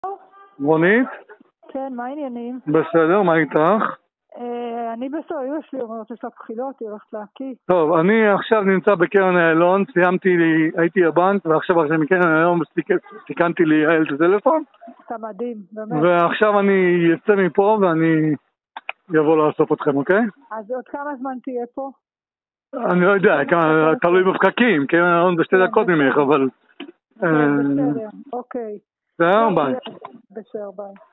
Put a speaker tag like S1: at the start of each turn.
S1: רונית?
S2: כן, מה העניינים?
S1: בסדר, מה איתך?
S2: אני בסדר, אמא שלי אומרת יש לה בחילות, היא הולכת להקיא.
S1: טוב, אני עכשיו נמצא בקרן איילון, הייתי בבנק ועכשיו מקרן איילון סיכנתי לי יעל את הטלפון.
S2: אתה מדהים, באמת.
S1: ועכשיו אני יצא מפה ואני אבוא לאסוף אתכם, אוקיי?
S2: אז עוד כמה זמן תהיה פה?
S1: אני לא יודע, תלוי בפקקים, קרן איילון בשתי דקות ממך, אבל...
S2: בסדר, אוקיי.
S1: בסדר, ביי.
S2: בסדר, ביי.